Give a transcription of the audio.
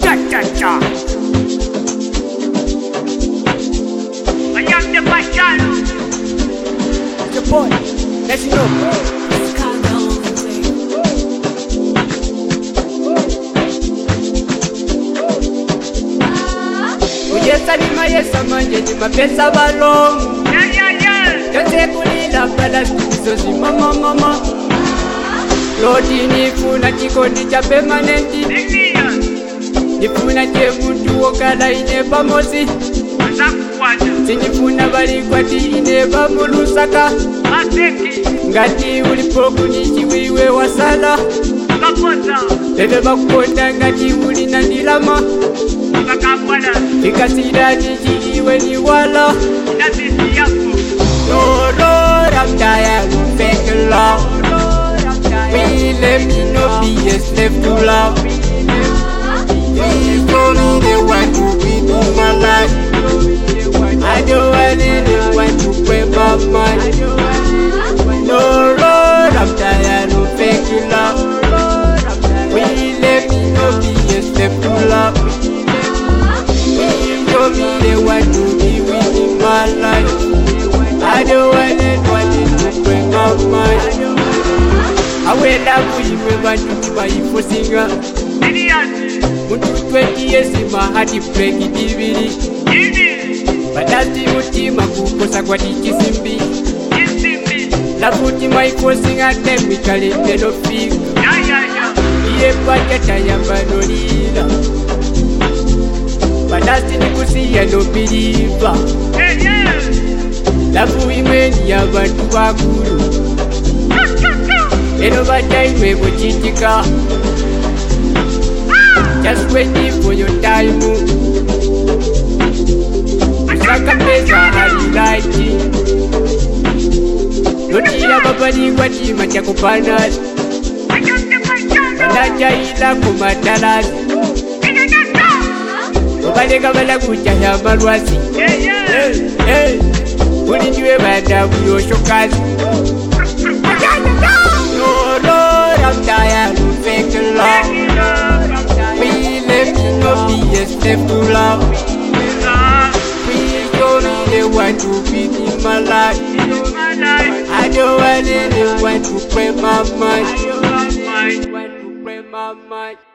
Cha-cha-cha. I am the Bachalo. It's your boy. Let's go. Yesa manje ni mapesa balongo. Yote kulila pala studio zima mama. Lodi nifuna kikondi cha permanenti. Nifuna chemuntu okala ine pamosi. Sinifuna bali kwati ine bamulusaka. Ngati ulipoku nichiwiwe wasala. Bebe bakukonda ngati uli nandilama. Ikasida nichiwe ni wala. No Lord, I'm tired of fake love. We let me not be a slave to love. Please show me the one to be in my life. I don't want anyone to break my mind. No Lord, I'm tired of fake love. We let me not be a slave to love. Please show me the one to be in my life. I don't want anyone to break my mind. I went up with you when you buy for singer. Muntu 20 years in my heart you break it DVD. But that's the ultima kukosa kwa tichisimbi. La puti my forcing at them we call it pedophilia. Iye paketa yamba no lila. But that's the nikusi no believer. Lafu imeni ya bantu bakulu. Eno bataimwe buchitika. Just waiting for your time. Saka pesa halilaiti. Notia babadi kwa tima cha kupanda. Banaja ila kumatalasi. Ubaleka bala kuchaya marwasi. Ulijue bada buyo shokazi. No Lord, I'm tired of fake love. We let me not be a slave to love. Please show me the one to be in my life. I don't want anyone to break my mind.